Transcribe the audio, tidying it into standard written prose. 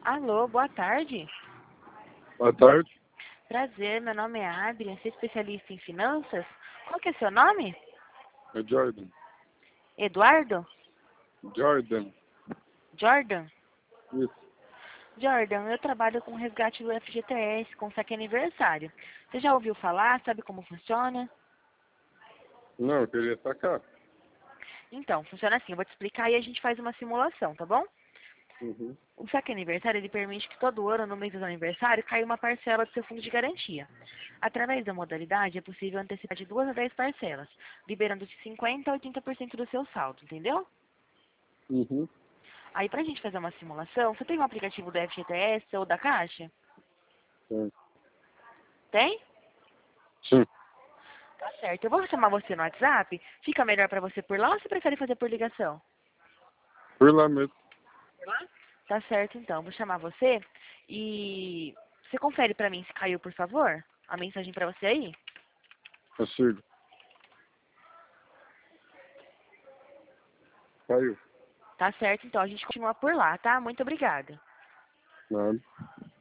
Alô, boa tarde. Boa tarde. Prazer, meu nome é Adrian, sou especialista em finanças. Qual que é seu nome? É Jordan. Eduardo? Jordan. Jordan? Isso. Jordan, eu trabalho com resgate do FGTS, com saque aniversário. Você já ouviu falar? Sabe como funciona? Não, eu queria sacar. Então, funciona assim, eu vou te explicar e a gente faz uma simulação, tá bom? Uhum. O saque aniversário, ele permite que todo ano, no mês do aniversário, caia uma parcela do seu fundo de garantia. Através da modalidade, é possível antecipar de 2 a 10 parcelas, liberando de 50% a 80% do seu saldo, entendeu? Uhum. Aí, pra gente fazer uma simulação, você tem um aplicativo do FGTS ou da Caixa? Sim. Tem? Sim. Tá certo. Eu vou chamar você no WhatsApp. Fica melhor pra você por lá ou você prefere fazer por ligação? Fui lá mesmo. Tá certo, então. Vou chamar você e você confere pra mim se caiu, por favor? A mensagem pra você aí? Consigo. Caiu. Tá certo, então. A gente continua por lá, tá? Muito obrigada. Nada.